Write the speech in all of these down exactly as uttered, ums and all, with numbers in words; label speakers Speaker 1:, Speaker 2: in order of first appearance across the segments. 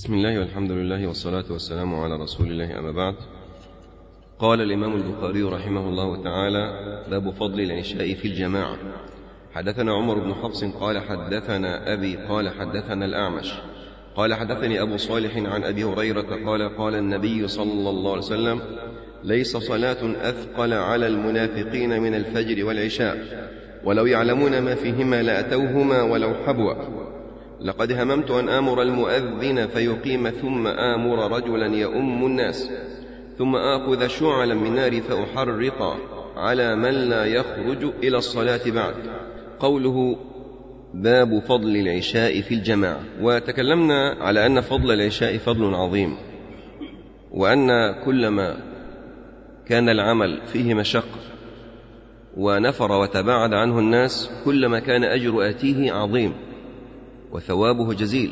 Speaker 1: بسم الله والحمد لله والصلاة والسلام على رسول الله، أما بعد. قال الإمام البخاري رحمه الله تعالى: باب فضل العشاء في الجماعة. حدثنا عمر بن حفص قال حدثنا أبي قال حدثنا الأعمش قال حدثني أبو صالح عن أبي هريرة قال قال النبي صلى الله عليه وسلم: ليس صلاة أثقل على المنافقين من الفجر والعشاء، ولو يعلمون ما فيهما لأتوهما ولو حبوا. لقد هممت أن آمر المؤذن فيقيم ثم آمر رجلا يؤم الناس ثم آخذ شعلا من نار فأحرق على من لا يخرج إلى الصلاة بعد. قوله باب فضل العشاء في الجماعة. وتكلمنا على أن فضل العشاء فضل عظيم، وأن كلما كان العمل فيه مشقة ونفر وتباعد عنه الناس كلما كان أجر آتيه عظيم وثوابه جزيل.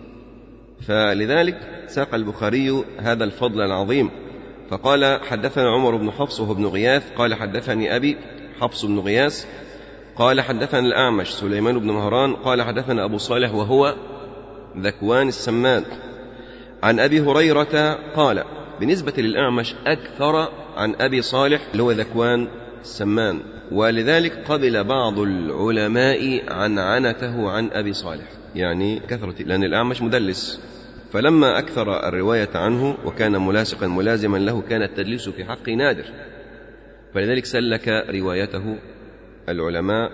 Speaker 1: فلذلك ساق البخاري هذا الفضل العظيم، فقال: حدثنا عمر بن حفص وهو ابن غياث قال حدثني أبي حفص بن غياث قال حدثنا الأعمش سليمان بن مهران قال حدثنا أبو صالح وهو ذكوان السمان عن أبي هريرة قال. بالنسبة للأعمش أكثر عن أبي صالح اللي هو ذكوان السمان، ولذلك قبل بعض العلماء عنعنته عن أبي صالح، يعني كثرة، لأن الأعمش مدلس، فلما أكثر الرواية عنه وكان ملاصقا ملازما له كان التدليس في حقه نادر، فلذلك سلك روايته العلماء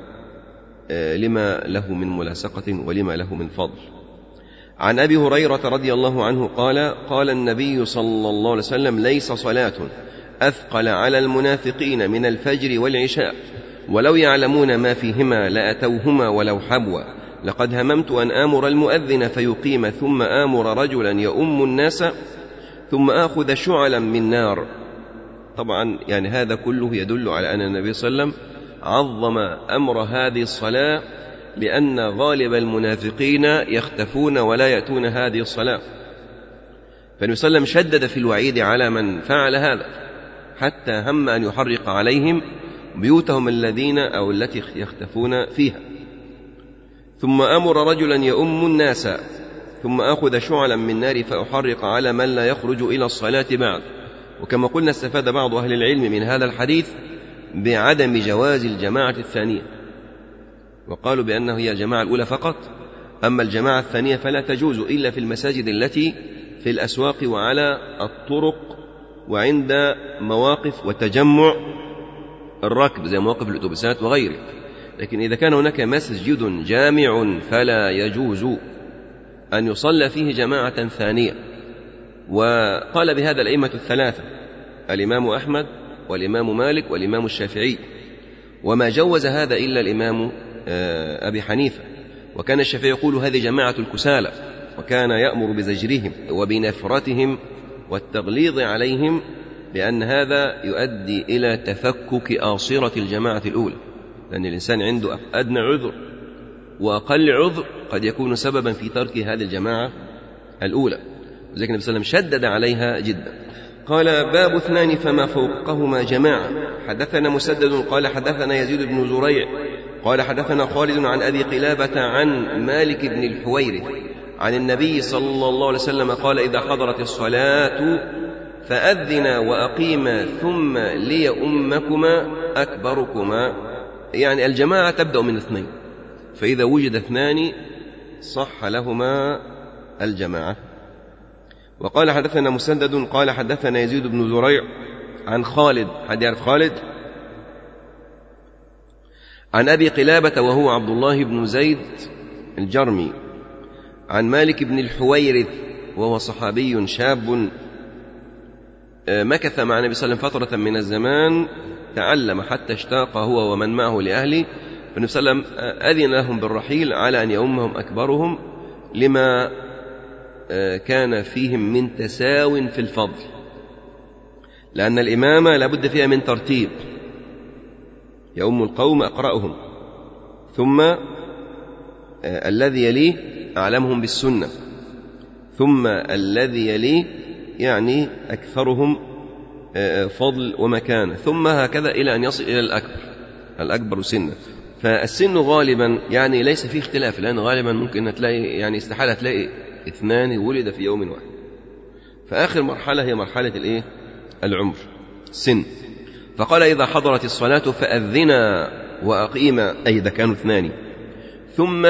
Speaker 1: لما له من ملاصقة ولما له من فضل. عن أبي هريرة رضي الله عنه قال: قال النبي صلى الله عليه وسلم: ليس صلاة أثقل على المنافقين من الفجر والعشاء، ولو يعلمون ما فيهما لأتوهما ولو حبوا. لقد هممت أن آمر المؤذن فيقيم ثم آمر رجلا يؤم الناس ثم آخذ شعلا من نار. طبعا يعني هذا كله يدل على أن النبي صلى الله عليه وسلم عظم أمر هذه الصلاة، لأن غالب المنافقين يختفون ولا يأتون هذه الصلاة، فالنبي صلى الله عليه وسلم شدد في الوعيد على من فعل هذا حتى هم أن يحرق عليهم بيوتهم الذين أو التي يختفون فيها. ثم أمر رجلا يؤم الناس ثم أخذ شعلا من نار فأحرق على من لا يخرج إلى الصلاة بعد. وكما قلنا استفاد بعض أهل العلم من هذا الحديث بعدم جواز الجماعة الثانية، وقالوا بأنه هي الجماعة الأولى فقط، أما الجماعة الثانية فلا تجوز إلا في المساجد التي في الأسواق وعلى الطرق وعند مواقف وتجمع الركب زي مواقف الأتوبيسات وغيره. لكن إذا كان هناك مسجد جامع فلا يجوز أن يصلى فيه جماعة ثانية. وقال بهذا الأئمة الثلاثة: الإمام أحمد والإمام مالك والإمام الشافعي، وما جوز هذا إلا الإمام أبي حنيفة. وكان الشافعي يقول: هذه جماعة الكسالى، وكان يأمر بزجرهم وبنفرتهم والتغليظ عليهم، لأن هذا يؤدي إلى تفكك آصرة الجماعة الأولى، لأن الإنسان عنده أدنى عذر وأقل عذر قد يكون سببا في ترك هذه الجماعة الأولى، وذلك النبي صلى الله عليه وسلم شدد عليها جدا. قال: باب اثنان فما فوقهما جماعة. حدثنا مسدد قال حدثنا يزيد بن زريع قال حدثنا خالد عن أبي قلابة عن مالك بن الحويرث عن النبي صلى الله عليه وسلم قال: إذا حضرت الصلاة فأذنا وأقيما ثم ليؤمكما أكبركما، يعني الجماعة تبدأ من اثنين، فإذا وجد اثنان صح لهما الجماعة. وقال حدثنا مسدد قال حدثنا يزيد بن زريع عن خالد، حد يعرف خالد؟ عن أبي قلابة وهو عبد الله بن زيد الجرمي عن مالك بن الحويرث وهو صحابي شاب مكث مع النبي صلى الله عليه وسلم فترة من الزمان، تعلم حتى اشتاق هو ومن معه لأهله، فالنبي صلى الله عليه وسلم أذن لهم بالرحيل على أن يؤمهم أكبرهم، لما كان فيهم من تساو في الفضل، لأن الإمامة لابد فيها من ترتيب، يؤم القوم أقرأهم، ثم الذي يليه أعلمهم بالسنة، ثم الذي يليه يعني أكثرهم فضل ومكانة، ثم هكذا إلى أن يصل إلى الأكبر الأكبر سنة. فالسن غالبا يعني ليس فيه اختلاف، لأن غالبا ممكن تلاقي يعني استحالة تلاقي اثنان ولد في يوم واحد. فآخر مرحلة هي مرحلة الإيه؟ العمر، سن. فقال إذا حضرت الصلاة فأذنا وأقيما، أي إذا كانوا اثنان، ثم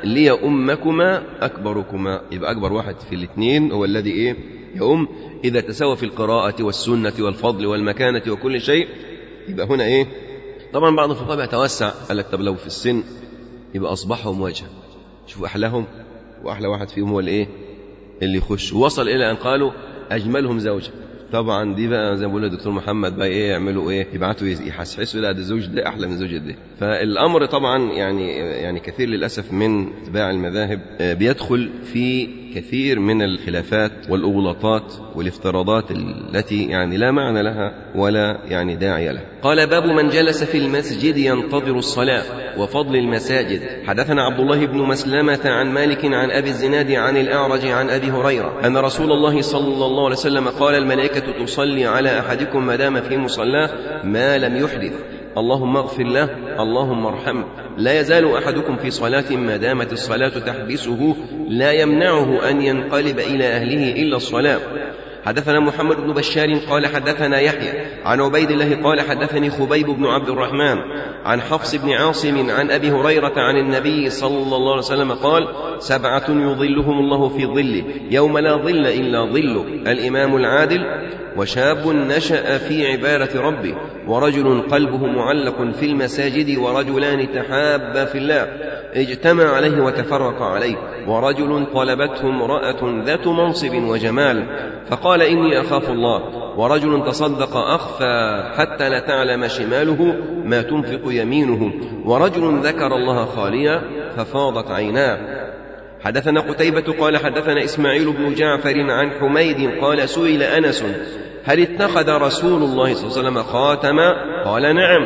Speaker 1: ليؤمكما أكبركما، يبقى أكبر واحد في الاثنين هو الذي إيه؟ يؤم. إذا تساوى في القراءة والسنة والفضل والمكانة وكل شيء يبقى هنا إيه؟ طبعا بعض الفقهاء يتوسع، قال لك طب لو في السن يبقى أصبحهم وجها، شوفوا أحلاهم، وأحلى واحد فيهم هو الإيه؟ اللي يخش. وصل إلى أن قالوا أجملهم زوجة. طبعا دي بقى زي ما بقول الدكتور محمد بقى ايه يعملوا ايه؟ يبعتوا يحسحسوا لا ده الزوج ده احلى من زوجة ده. فالامر طبعا يعني يعني كثير للاسف من اتباع المذاهب بيدخل في كثير من الخلافات والاغلاطات والافتراضات التي يعني لا معنى لها ولا يعني داعي لها. قال باب من جلس في المسجد ينتظر الصلاة وفضل المساجد. حدثنا عبد الله بن مسلمة عن مالك عن ابي الزناد عن الاعرج عن ابي هريرة ان رسول الله صلى الله عليه وسلم قال الملائكة تصلي على أحدكم ما دام في مصلاه ما لم يحدث، اللهم اغفر له اللهم ارحمه. لا يزال أحدكم في صلاة ما دامت الصلاة تحبسه لا يمنعه أن ينقلب إلى أهله إلا الصلاة. حدثنا محمد بن بشار قال حدثنا يحيى عن عبيد الله قال حدثني خبيب بن عبد الرحمن عن حفص بن عاصم عن أبي هريرة عن النبي صلى الله عليه وسلم قال سبعة يظلهم الله في ظله يوم لا ظل إلا ظله، الإمام العادل، وشاب نشأ في عبادة ربه، ورجل قلبه معلق في المساجد، ورجلان تحابا في الله اجتمع عليه وتفرق عليه، ورجل طلبته امرأة ذات منصب وجمال فقال إني أخاف الله، ورجل تصدق أخفى حتى لا تعلم شماله ما تنفق يمينه، ورجل ذكر الله خاليا ففاضت عيناه. حدثنا قتيبة قال حدثنا إسماعيل بن جعفر عن حميد قال سئل أنس هل اتخذ رسول الله صلى الله عليه وسلم خاتما؟ قال نعم.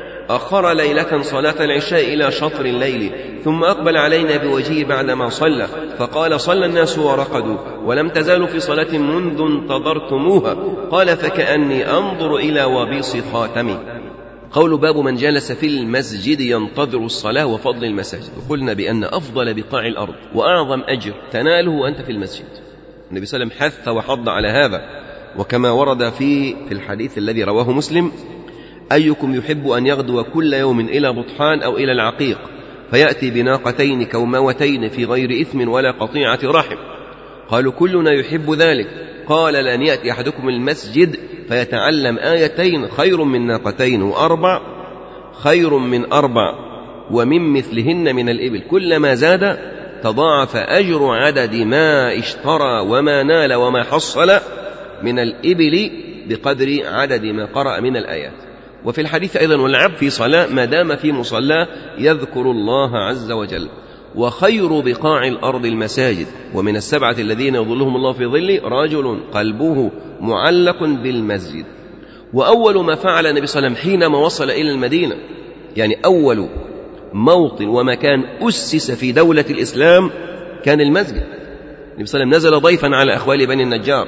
Speaker 1: أخر ليلة صلاة العشاء إلى شطر الليل ثم أقبل علينا بوجهه بعدما صلى فقال صلى الناس ورقدوا ولم تزالوا في صلاة منذ انتظرتموها، قال فكأني أنظر إلى وبيص خاتمي. قول باب من جلس في المسجد ينتظر الصلاة وفضل المساجد. قلنا بأن أفضل بقاع الأرض وأعظم أجر تناله وأنت في المسجد. النبي صلى الله عليه وسلم حث وحض على هذا، وكما ورد في في الحديث الذي رواه مسلم أيكم يحب أن يغدو كل يوم إلى بطحان أو إلى العقيق فيأتي بناقتين كوموتين في غير إثم ولا قطيعة رحم؟ قالوا كلنا يحب ذلك. قال لأن يأتي أحدكم المسجد فيتعلم آيتين خير من ناقتين، وأربع خير من أربع، ومن مثلهن من الإبل، كلما زاد تضاعف أجر عدد ما اشترى وما نال وما حصل من الإبل بقدر عدد ما قرأ من الآيات. وفي الحديث أيضا والعبد في صلاة ما دام في مصلاه يذكر الله عز وجل. وخير بقاع الأرض المساجد، ومن السبعة الذين يظلهم الله في ظله رجل قلبه معلق بالمسجد. وأول ما فعل النبي صلى الله عليه وسلم حينما وصل إلى المدينة، يعني أول موطن ومكان أسس في دولة الإسلام كان المسجد. النبي صلى الله عليه وسلم نزل ضيفا على أخوال بني النجار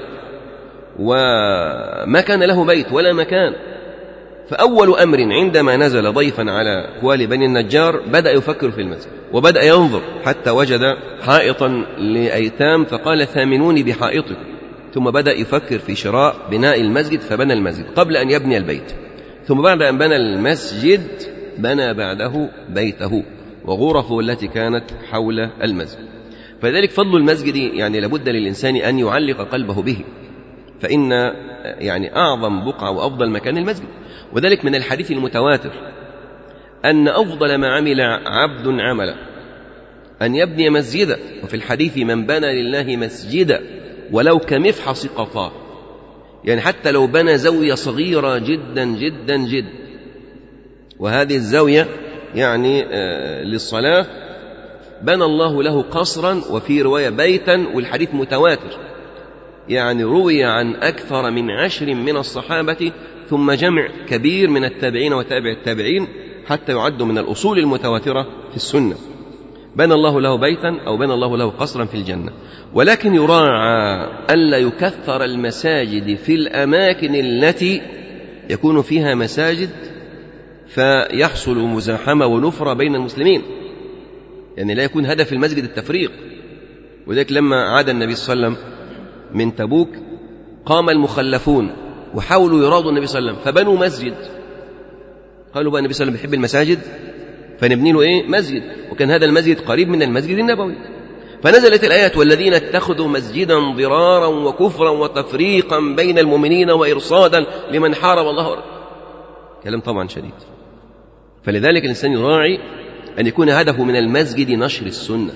Speaker 1: وما كان له بيت ولا مكان، فأول أمر عندما نزل ضيفا على أخوال بني النجار بدأ يفكر في المسجد، وبدأ ينظر حتى وجد حائطا لأيتام فقال ثامنوني بحائطكم، ثم بدأ يفكر في شراء بناء المسجد فبنى المسجد قبل أن يبني البيت، ثم بعد أن بنى المسجد بنى بعده بيته وغرفه التي كانت حول المسجد. فذلك فضل المسجد يعني لابد للإنسان أن يعلق قلبه به، فإن يعني أعظم بقعة وأفضل مكان المسجد. وذلك من الحديث المتواتر أن أفضل ما عمل عبد عملا أن يبني مسجدا، وفي الحديث من بنى لله مسجدا ولو كمفحص قطار، يعني حتى لو بنى زاوية صغيرة جدا جدا جدا، وهذه الزاوية يعني آه للصلاة بنى الله له قصرا، وفي رواية بيتا، والحديث متواتر يعني روي عن أكثر من عشر من الصحابة ثم جمع كبير من التابعين وتابع التابعين حتى يعد من الأصول المتواترة في السنة. بنى الله له بيتا أو بنى الله له قصرا في الجنة. ولكن يراعى ألا يكثر المساجد في الأماكن التي يكون فيها مساجد فيحصل مزاحمة ونفرة بين المسلمين، يعني لا يكون هدف المسجد التفريق، وذلك لما عاد النبي صلى الله عليه وسلم من تبوك قام المخلفون وحاولوا يراضوا النبي صلى الله عليه وسلم فبنوا مسجد. قالوا بقى النبي صلى الله عليه وسلم بيحب المساجد فنبني له إيه؟ مسجد. وكان هذا المسجد قريب من المسجد النبوي. فنزلت الآيات والذين اتخذوا مسجدا ضرارا وكفرا وتفريقا بين المؤمنين وإرصادا لمن حارب الله. كلام طبعا شديد. فلذلك الإنسان يراعي أن يكون هدفه من المسجد نشر السنة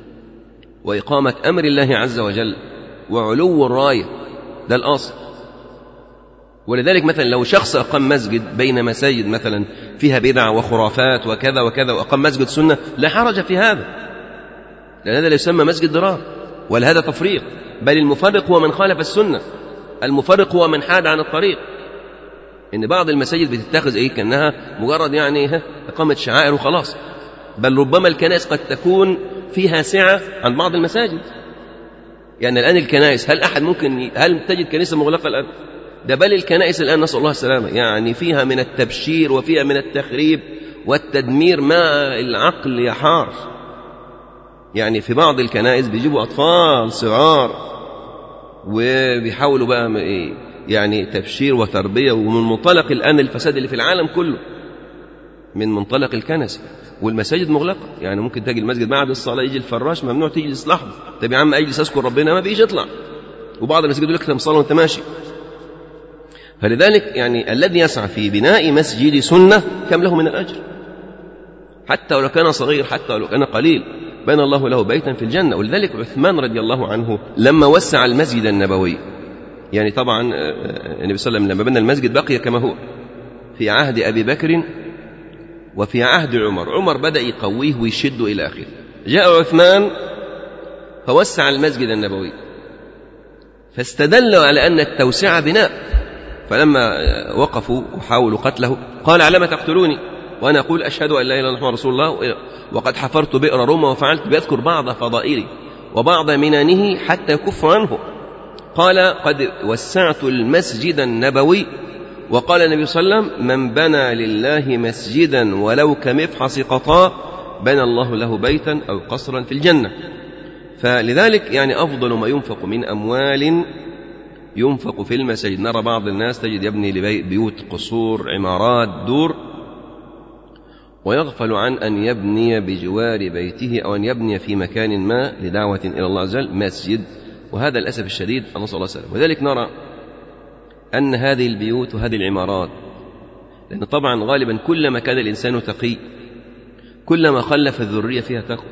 Speaker 1: وإقامة أمر الله عز وجل وعلو الراية، ده الأصل. ولذلك مثلا لو شخص أقام مسجد بين مساجد مثلا فيها بدع وخرافات وكذا وكذا وأقام مسجد سنة لا حرج في هذا، لأن هذا لا يسمى مسجد ضرار ولا هذا تفريق، بل المفرق هو من خالف السنة، المفرق هو من حاد عن الطريق. إن بعض المساجد بتتخذ إيه كأنها مجرد يعني إقامة شعائر وخلاص، بل ربما الكنائس قد تكون فيها سعة عن بعض المساجد. يعني الآن الكنائس هل أحد ممكن هل تجد كنيسة مغلقة الآن؟ ده بل الكنائس الآن نسأل الله السلامة يعني فيها من التبشير وفيها من التخريب والتدمير ما العقل يحار. يعني في بعض الكنائس بيجيبوا أطفال صغار وبيحاولوا بقى يعني تبشير وتربية، ومن منطلق الآن الفساد اللي في العالم كله من منطلق الكنس، والمساجد مغلقة. يعني ممكن تجي المسجد بعد الصلاة يجي الفراش ممنوع تجلس لحظة، طب يا عم أجلس أذكر ربنا، ما بيجي يطلع. وبعض المساجد يقول لك أنت مصلي وأنت ماشي. فلذلك يعني الذي يسعى في بناء مسجد سنة كم له من الأجر، حتى ولو كان صغير حتى ولو كان قليل، بنى الله له بيتا في الجنة. ولذلك عثمان رضي الله عنه لما وسع المسجد النبوي، يعني طبعا النبي صلى الله عليه وسلم لما بنى المسجد بقي كما هو في عهد أبي بكر وفي عهد عمر، عمر بدأ يقويه ويشده إلى آخره. جاء عثمان فوسع المسجد النبوي، فاستدلوا على أن التوسعة بناء. فلما وقفوا وحاولوا قتله قال على ما تقتلوني وأنا أقول أشهد أن لا إله إلا الله رسول الله وقد حفرت بئر روما وفعلت، بيذكر بعض فضائله وبعض منانه حتى يكف عنه. قال قد وسعت المسجد النبوي، وقال النبي صلى الله عليه وسلم من بنى لله مسجدا ولو كمفحص قطاء بنى الله له بيتا أو قصرا في الجنة. فلذلك يعني أفضل ما ينفق من أموال ينفق في المساجد. نرى بعض الناس تجد يبني لبيوت قصور عمارات دور ويغفل عن أن يبني بجوار بيته أو أن يبني في مكان ما لدعوة إلى الله عز وجل مسجد، وهذا للأسف الشديد نسأل الله السلامة. وذلك نرى أن هذه البيوت وهذه العمارات، لأن طبعا غالبا كلما كان الإنسان تقي كلما خلف الذرية فيها تقوى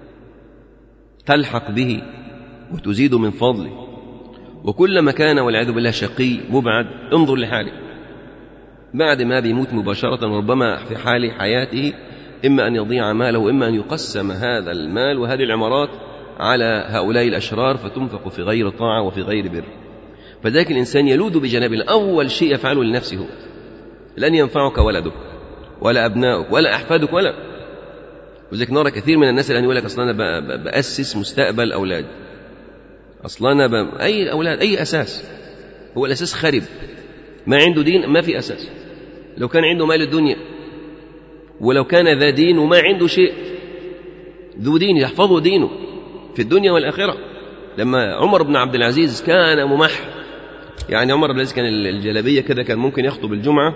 Speaker 1: تلحق به وتزيد من فضله، وكلما كان والعياذ بالله شقي مبعد انظر لحاله بعد ما بيموت مباشرة ربما في حال حياته إما أن يضيع ماله وإما أن يقسم هذا المال وهذه العمارات على هؤلاء الأشرار فتنفق في غير طاعة وفي غير بر. فذلك الإنسان يلوذ بجناب أول شيء يفعله لنفسه، لن ينفعك ولدك ولا أبنائك ولا أحفادك ولا. وذلك نرى كثير من الناس الآن يقول لك أصلا أنا بأسس مستقبل أولاد، أصلا أنا ب... أي أولاد أي أساس، هو الأساس خرب، ما عنده دين ما في أساس. لو كان عنده مال الدنيا ولو كان ذا دين وما عنده شيء ذو دين يحفظه دينه في الدنيا والآخرة. لما عمر بن عبد العزيز كان ممح، يعني عمر بن العزيز كان الجلابية كده كان ممكن يخطب الجمعة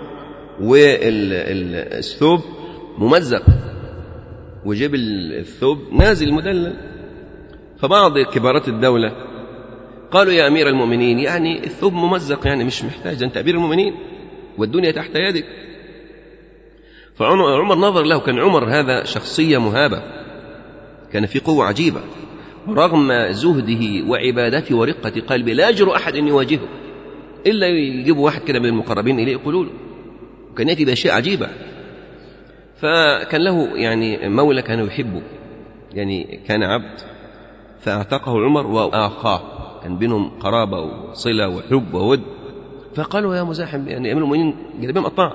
Speaker 1: والثوب ممزق وجيب الثوب نازل مدلل. فبعض كبارات الدولة قالوا يا أمير المؤمنين يعني الثوب ممزق يعني مش محتاج، أنت أمير المؤمنين والدنيا تحت يدك. فعمر نظر له، كان عمر هذا شخصية مهابة، كان في قوة عجيبة رغم زهده وعبادته ورقة قلبه، لا يجرؤ أحد أن يواجهه إلا يجيب واحد كده من المقربين إليه يقولوا له، وكان يأتي بأشياء عجيبة. فكان له يعني مولى كان يحبه، يعني كان عبد فاعتقه عمر وآخاه، كان بينهم قرابة وصلة وحب وود. فقالوا يا مزاحم يعني أمير المؤمنين جلبهم قطاع.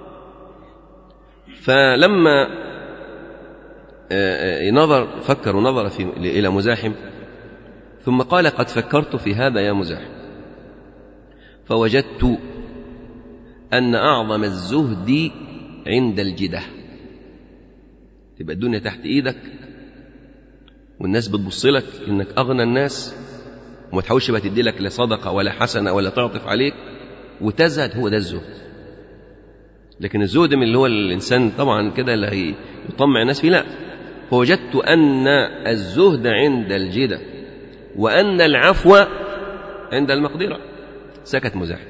Speaker 1: فلما نظر فكر ونظر في إلى مزاحم ثم قال قد فكرت في هذا يا مزاحم فوجدت أن أعظم الزهد عند الجده، تبقى الدنيا تحت إيدك والناس بتبص لك إنك أغنى الناس وما تحاولش بقى تدي لك لا صدقة ولا حسنة ولا تعطف عليك وتزهد، هو ده الزهد. لكن الزهد من اللي هو الإنسان طبعا كده اللي يطمع الناس فيه، لا، فوجدت أن الزهد عند الجدة وأن العفو عند المقدرة. سكت مزاحم.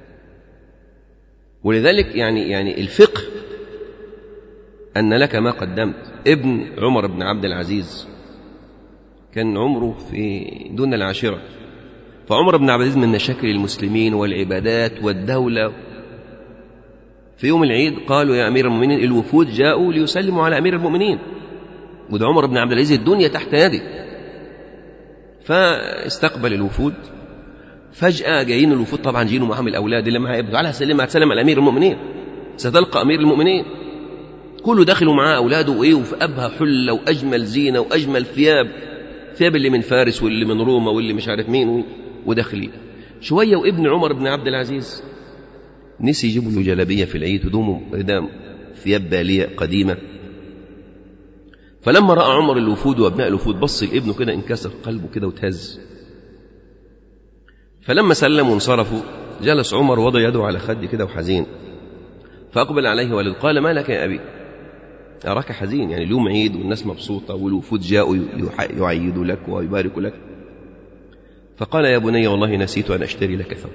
Speaker 1: ولذلك يعني يعني الفقه أن لك ما قدمت. ابن عمر بن عبد العزيز كان عمره في دون العاشرة، فعمر بن عبد العزيز من مشاكل المسلمين والعبادات والدولة. في يوم العيد قالوا يا أمير المؤمنين الوفود جاءوا ليسلموا على أمير المؤمنين، وده عمر بن عبد العزيز الدنيا تحت يده. فاستقبل الوفود. فجأة جايين الوفود طبعا جايين معهم الأولاد اللي معاه ابنه، تعالى سلم هتسلم على أمير المؤمنين، ستلقى أمير المؤمنين. كله داخلوا معاه أولاده وإيه، وفي أبهى حلة وأجمل زينة وأجمل ثياب، ثياب اللي من فارس واللي من روما واللي مش عارف مين، وداخلين شوية. وابن عمر بن عبد العزيز نسي يجيبوا له جلابية في العيد، هدومه قدام ثياب بالية قديمة. فلما رأى عمر الوفود وأبناء الوفود بص لابنه كده، انكسر قلبه كده وتهز. فلما سلموا وانصرفوا جلس عمر وضع يده على خده كده وحزين. فأقبل عليه ولد قال ما لك يا أبي؟ أراك حزين، يعني اليوم عيد والناس مبسوطة والوفود جاءوا يعيدوا لك ويباركوا لك. فقال يا بني والله نسيت أن أشتري لك ثوب.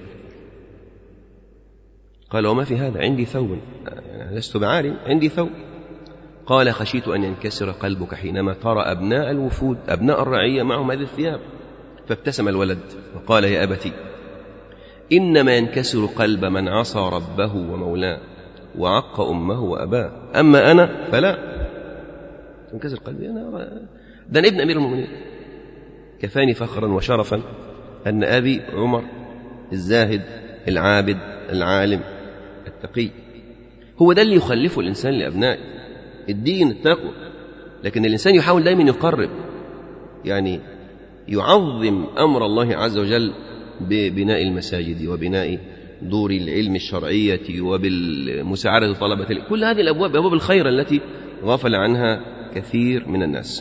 Speaker 1: قال وما في هذا؟ عندي ثوب، لست بعار، عندي ثوب. قال خشيت أن ينكسر قلبك حينما ترى أبناء الوفود أبناء الرعية معهم هذه الثياب. فابتسم الولد وقال يا أبتي إنما ينكسر قلب من عصى ربه ومولاه وعق أمه وأباه، أما أنا فلا ينكسر قلبي، أنا ده أنا ابن أمير المؤمنين. كفاني فخرا وشرفا أن أبي عمر الزاهد العابد العالم التقي. هو ده اللي يخلفه الإنسان لأبنائه، الدين التقوى. لكن الإنسان يحاول دائما يقرب، يعني يعظم أمر الله عز وجل ببناء المساجد وبناء دور العلم الشرعية وبالمساعدة طلبة، كل هذه الأبواب أبواب الخير التي غفل عنها كثير من الناس.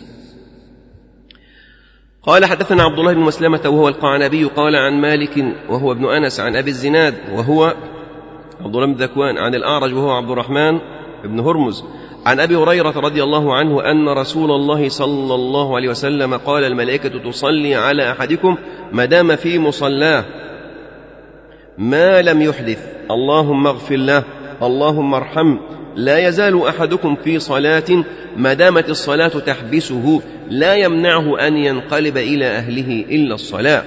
Speaker 1: قال حدثنا عبد الله بن مسلمة وهو القعنبي قال عن مالك وهو ابن أنس عن أبي الزناد وهو عبد الله بن ذكوان عن الأعرج وهو عبد الرحمن بن هرمز عن أبي هريرة رضي الله عنه أن رسول الله صلى الله عليه وسلم قال الملائكة تصلي على أحدكم ما دام في مصلاه ما لم يحدث، اللهم اغفر له اللهم ارحمه. لا يزال أحدكم في صلاة ما دامت الصلاة تحبسه لا يمنعه أن ينقلب إلى أهله إلا الصلاة.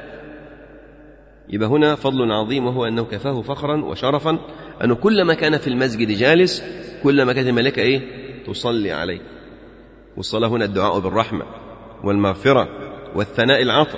Speaker 1: يبقى هنا فضل عظيم، وهو أنه كفاه فخرا وشرفا أنه كلما كان في المسجد جالس كلما كانت الملائكة إيه؟ تصلي عليه. والصلاة هنا الدعاء بالرحمة والمغفرة والثناء العطر.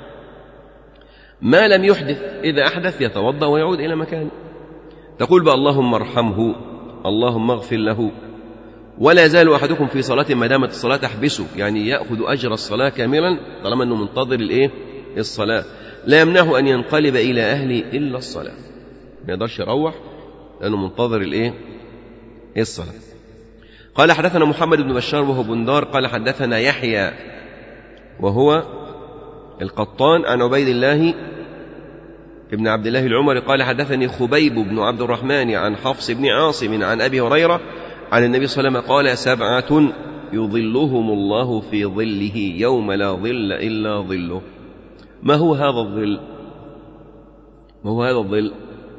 Speaker 1: ما لم يحدث، إذا أحدث يتوضأ ويعود إلى مكانه. تقول بقى اللهم ارحمه اللهم اغفر له. ولا يزال أحدكم في صلاة ما دامت الصلاة تحبسه، يعني يأخذ أجر الصلاة كاملا طالما أنه منتظر الإيه؟ الصلاة. لا يمنعه أن ينقلب إلى أهله إلا الصلاة، ما يقدرش يروح لأنه منتظر الإيه؟ الصلاة. قال حدثنا محمد بن بشار وهو بندار قال حدثنا يحيى وهو القطان عن عبيد الله ابن عبد الله العمري قال حدثني خبيب بن عبد الرحمن عن حفص بن عاصم عن أبي هريرة عن النبي صلى الله عليه وسلم قال سبعة يظلهم الله في ظله يوم لا ظل إلا ظله. ما هو هذا الظل؟ ما هو هذا الظل؟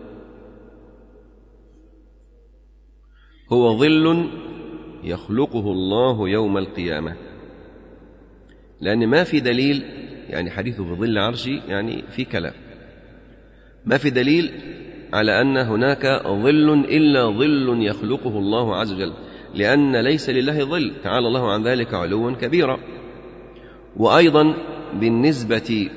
Speaker 1: هو ظل يخلقه الله يوم القيامة. لأن ما في دليل، يعني حديثه في ظل عرشي يعني في كلام، ما في دليل على أن هناك ظل إلا ظل يخلقه الله عز وجل، لأن ليس لله ظل، تعالى الله عن ذلك علوا كبيرا. وأيضا بالنسبة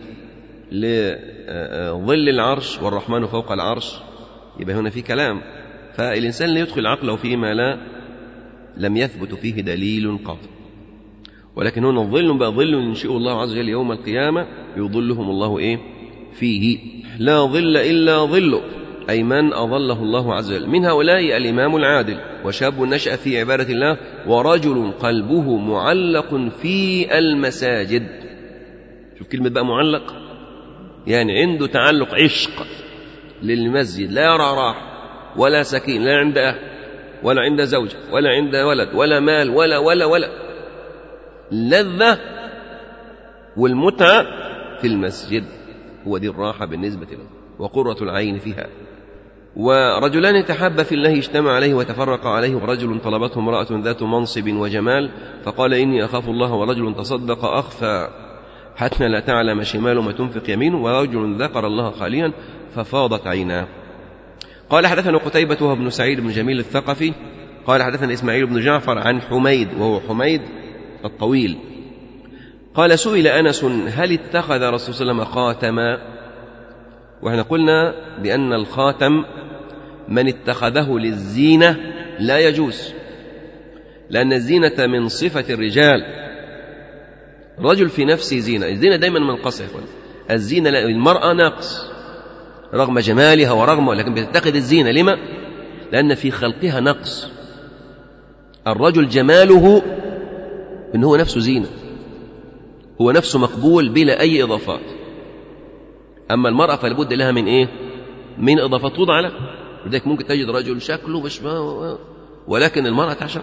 Speaker 1: لظل العرش والرحمن فوق العرش يبقى هنا في كلام، فالإنسان لا يدخل عقله فيما لا لم يثبت فيه دليل قاطع. ولكن هنا الظل بقى ظل ينشئه الله عز وجل يوم القيامة يظلهم الله إيه؟ فيه لا ظل إلا ظله. أي من أضله الله عز وجل. من هؤلاء الإمام العادل، وشاب نشأ في عبادة الله، ورجل قلبه معلق في المساجد. شوف كلمة بقى معلق، يعني عنده تعلق عشق للمسجد، لا يرى راح ولا سكين، لا عند أهل ولا عند زوجة ولا عند ولد ولا مال ولا ولا ولا لذة والمتعة في المسجد، هو دي الراحة بالنسبة له وقرة العين فيها. ورجلان تحابا في الله اجتمع عليه وتفرق عليه، ورجل طلبته امرأة ذات منصب وجمال فقال إني أخاف الله، ورجل تصدق أخفى حتى لا تعلم شماله ما تنفق يمينه، ورجل ذكر الله خاليا ففاضت عيناه. قال حدثنا قتيبة وابن سعيد بن جميل الثقفي قال حدثنا إسماعيل بن جعفر عن حميد وهو حميد الطويل قال سئل أنس هل اتخذ رسول صلى الله عليه وسلم خاتما؟ وإحنا قلنا بأن الخاتم من اتخذه للزينة لا يجوز، لأن الزينة من صفة الرجال. رجل في نفسه زينة، الزينة دايما منقصة، الزينة المرأة ناقص رغم جمالها ورغم، لكن بتتخذ الزينة لما؟ لأن في خلقها نقص. الرجل جماله إن هو نفسه زينة، هو نفسه مقبول بلا أي إضافات. أما المرأة فلابد لها من إيه؟ من إضافات توضع لها. لذلك ممكن تجد رجل شكله مش ما، ولكن المرأة تعشق،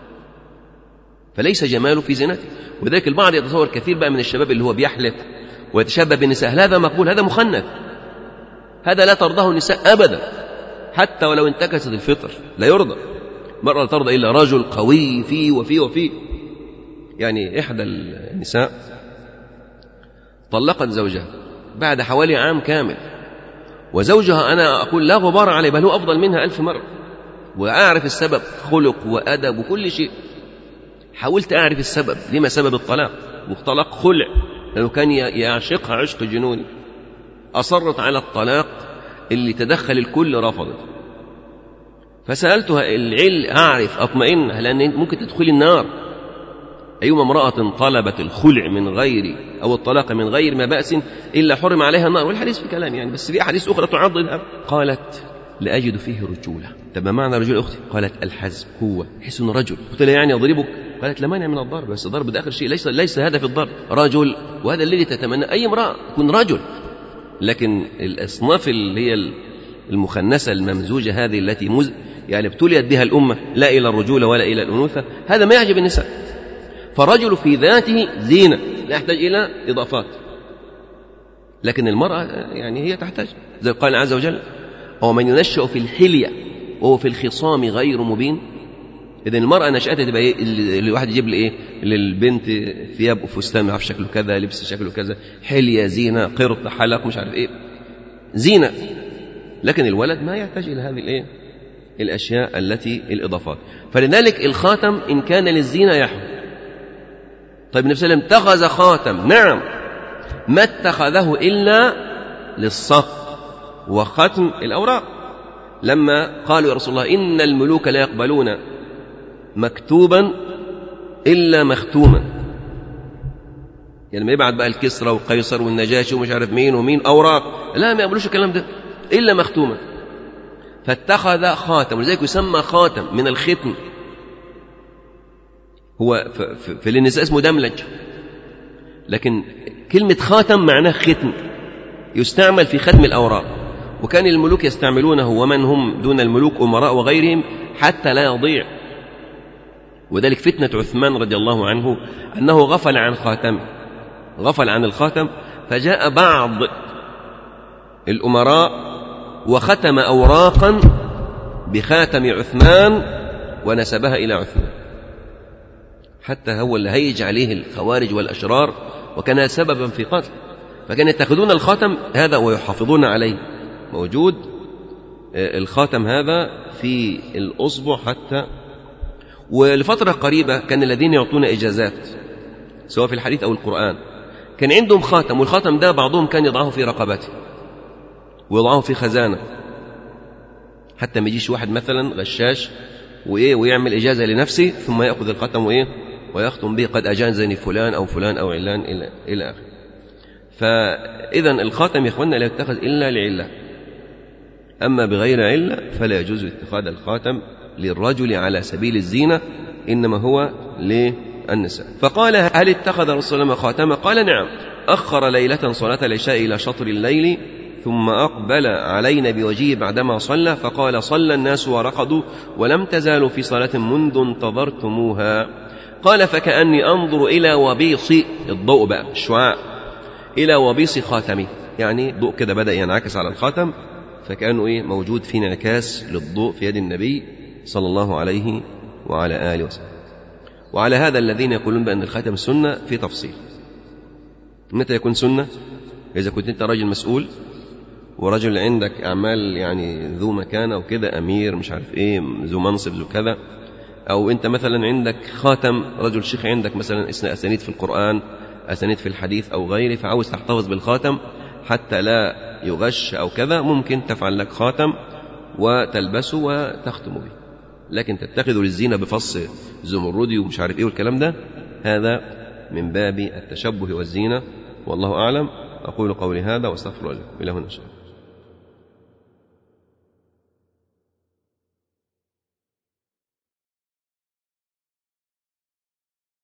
Speaker 1: فليس جماله في زينته. وذلك البعض يتصور كثير بقى من الشباب اللي هو بيحلف ويتشبه بالنساء، هذا مقبول، هذا مخنث، هذا لا ترضاه النساء أبدا، حتى ولو انتكست الفطر لا يرضى. مرة لا ترضى إلا رجل قوي فيه وفيه وفيه. يعني إحدى النساء طلقت زوجها بعد حوالي عام كامل، وزوجها أنا أقول لا غبار عليه، بل هو أفضل منها ألف مرة، وأعرف السبب، خلق وأدب وكل شيء. حاولت أعرف السبب، لما سبب الطلاق، وطلاق خلع لأنه كان يعشقها عشق جنوني. أصرت على الطلاق اللي تدخل الكل رفضت. فسألتها العل أعرف أطمئن، لأن ممكن تدخل النار. أيما امرأة طلبت الخلع من غير أو الطلاق من غير ما بأس إلا حرم عليها النار. والحديث في كلام يعني، بس في أحاديث أخرى تعضدها. قالت لأجد فيه رجولة. طب ما معنى رجولة أختي؟ قالت الحزم، هو يحس إنه رجل. قلت لها يعني أضربك؟ قالت لا مانع من الضرب، بس الضرب ده آخر شيء، ليس ليس هدف الضرب رجل، وهذا الذي تتمنى أي امرأة تكون رجل. لكن الأصناف اللي هي المخنثة الممزوجة هذه التي مز... يعني ابتليت بها الأمة، لا إلى الرجولة ولا إلى الأنوثة، هذا ما يعجب النساء. فالرجل في ذاته زينة لا يحتاج إلى إضافات، لكن المرأة يعني هي تحتاج، زي قال عز وجل أو من ينشأ في الحلية وهو في الخصام غير مبين. إذن المرأة نشأتها تبقى إيه؟ الواحد يجيب لإيه للبنت ثياب وفستان ما عارف شكله كذا، لبس شكله كذا، حلية زينة، قرط حلق مش عارف إيه، زينة. لكن الولد ما يحتاج إلى هذه الإيه الأشياء التي الإضافات. فلذلك الخاتم إن كان للزينة يحمل. طيب النبي صلى الله عليه وسلم اتخذ خاتم، نعم، ما اتخذه إلا للصق وختم الأوراق. لما قالوا يا رسول الله إن الملوك لا يقبلون مكتوبا إلا مختوما، يعني ما يبعت بقى الكسرى والقيصر والنجاشي ومش عارف مين ومين أوراق، لا ما يقبلوش الكلام ده إلا مختوما. فاتخذ خاتم، ولذلك يسمى خاتم من الختم. هو في النساء اسمه دملج، لكن كلمة خاتم معناه ختم، يستعمل في ختم الأوراق. وكان الملوك يستعملونه ومن هم دون الملوك أمراء وغيرهم حتى لا يضيع. وذلك فتنة عثمان رضي الله عنه أنه غفل عن خاتمه، غفل عن الخاتم، فجاء بعض الأمراء وختم أوراقا بخاتم عثمان ونسبها إلى عثمان، حتى هو اللي هيج عليه الخوارج والأشرار، وكان سببا في قتل. فكان يتخذون الخاتم هذا ويحافظون عليه، موجود الخاتم هذا في الأصبع حتى. ولفترة قريبة كان الذين يعطون إجازات سواء في الحديث أو القرآن كان عندهم خاتم، والخاتم ده بعضهم كان يضعه في رقبته ويضعه في خزانة، حتى ما يجيش واحد مثلا غشاش وإيه ويعمل إجازة لنفسه ثم يأخذ الخاتم وإيه ويختم به قد أجازني فلان أو فلان أو علان إلى إلى آخره. فإذا الخاتم يا إخواننا لا يتخذ إلا لعلة، أما بغير علة فلا يجوز اتخاذ الخاتم للرجل على سبيل الزينة، إنما هو للنساء. فقال هل اتخذ الرسول صلى الله عليه وسلم خاتما؟ قال نعم، أخر ليلة صلاة العشاء إلى شطر الليل ثم أقبل علينا بوجهه بعدما صلى فقال صلى الناس ورقدوا ولم تزالوا في صلاة منذ انتظرتموها. قال فكأني أنظر إلى وبيص الضوء بقى الشعاع، إلى وبيص خاتمي، يعني ضوء كده بدأ ينعكس على الخاتم، فكأنه إيه موجود في انعكاس للضوء في يد النبي صلى الله عليه وعلى آله وسلم. وعلى هذا الذين يقولون بأن الخاتم سنة في تفصيل. متى يكون سنة؟ إذا كنت أنت راجل مسؤول ورجل عندك أعمال يعني ذو مكانة وكده، أمير مش عارف إيه، ذو منصب ذو كذا، أو أنت مثلا عندك خاتم رجل شيخ عندك مثلا أسانيد في القرآن، أسانيد في الحديث أو غيره، فعاوز تحتفظ بالخاتم حتى لا يغش أو كذا، ممكن تفعل لك خاتم وتلبسه وتختم به. لكن تتخذ للزينة بفص زمردي ومش عارف إيه والكلام ده، هذا من باب التشبه والزينة، والله أعلم. أقول قولي هذا واستغفر الله إلى هنا.